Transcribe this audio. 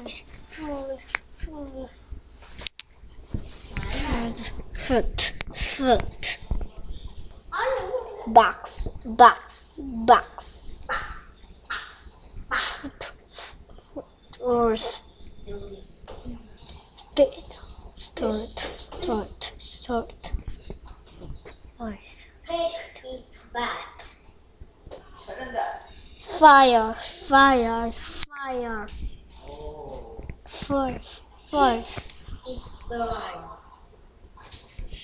Foot. Box. Or spit. Start. Voice. Fire. Five.